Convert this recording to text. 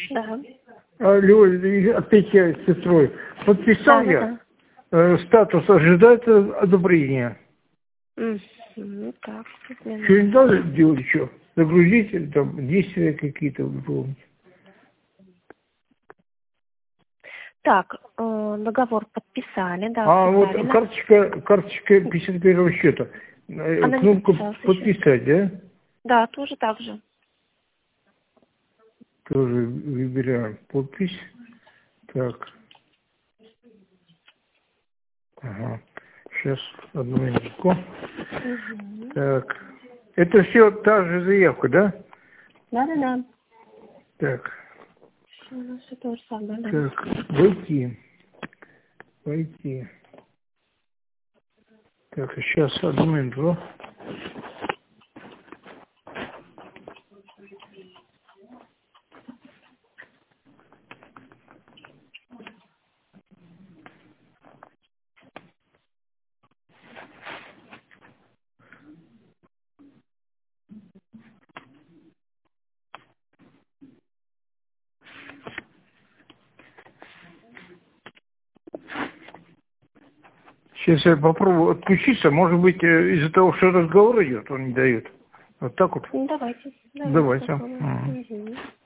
Да. Алло, опять я с сестрой. Подписал я. Статус ожидается одобрения. Так. Что не надо делать, что? Загрузить, там, действия какие-то выполнить. Так, договор подписали, да, А все вот правильно. карточка 51 счета. Она не Кнопку подписалась подписать, еще. да? Да, тоже так же. Тоже выбираем подпись. Так. Ага. Сейчас, одну минутку. Так. Это все та же заявка, да? Да. Так. Все у нас все то же самое, да. Так. Войти. Так, сейчас, одну минуту. Сейчас я попробую отключиться. Может быть, из-за того, что разговор идет, он не дает. Вот так вот. Давайте Давайте. попробуем.